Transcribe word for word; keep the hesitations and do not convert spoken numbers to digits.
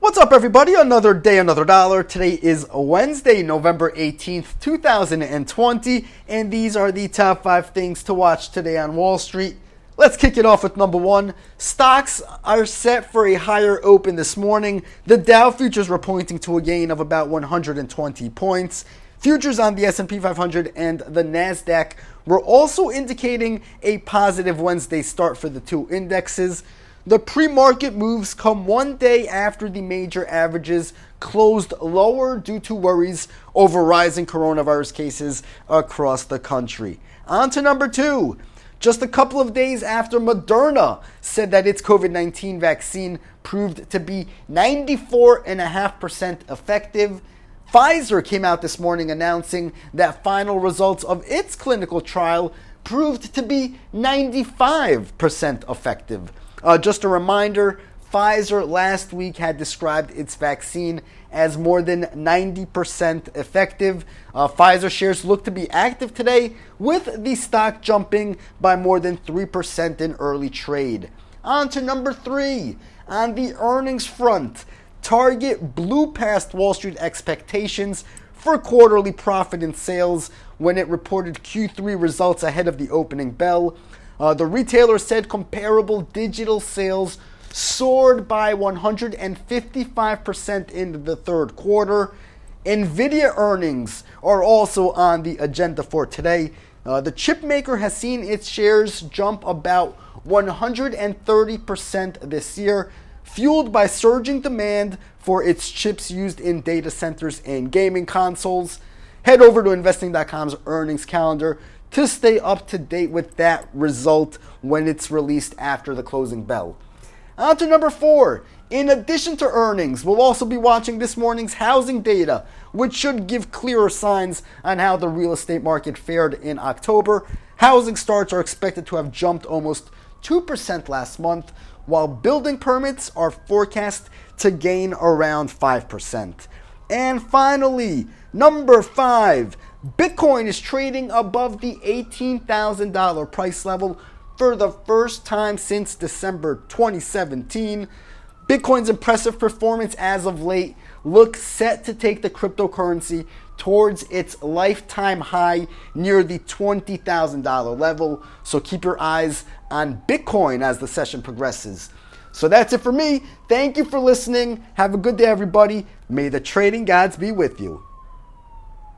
What's up, everybody? Another day, another dollar. Today is Wednesday, November eighteenth, two thousand twenty, and these are the top five things to watch today on Wall Street. Let's kick it off with number one. Stocks are set for a higher open this morning. The Dow futures were pointing to a gain of about one hundred twenty points. Futures on the S and P five hundred and the NASDAQ were also indicating a positive Wednesday start for the two indexes. The pre-market moves come one day after the major averages closed lower due to worries over rising coronavirus cases across the country. On to number two. Just a couple of days after Moderna said that its COVID nineteen vaccine proved to be ninety-four point five percent effective, Pfizer came out this morning announcing that final results of its clinical trial proved to be ninety-five percent effective. Uh, just a reminder, Pfizer last week had described its vaccine as more than ninety percent effective. Uh, Pfizer shares look to be active today, with the stock jumping by more than three percent in early trade. On to number three. On the earnings front, Target blew past Wall Street expectations for quarterly profit and sales when it reported Q three results ahead of the opening bell. Uh, the retailer said comparable digital sales soared by one hundred fifty-five percent in the third quarter. Nvidia earnings are also on the agenda for today. Uh, the chip maker has seen its shares jump about one hundred thirty percent this year, fueled by surging demand for its chips used in data centers and gaming consoles. Head over to investing dot com's earnings calendar to stay up to date with that result when it's released after the closing bell. On to number four. In addition to earnings, we'll also be watching this morning's housing data, which should give clearer signs on how the real estate market fared in October. Housing starts are expected to have jumped almost two percent last month, while building permits are forecast to gain around five percent. And finally, number five. Bitcoin is trading above the eighteen thousand dollars price level for the first time since December twenty seventeen. Bitcoin's impressive performance as of late looks set to take the cryptocurrency towards its lifetime high near the twenty thousand dollars level. So keep your eyes on Bitcoin as the session progresses. So that's it for me. Thank you for listening. Have a good day, everybody. May the trading gods be with you.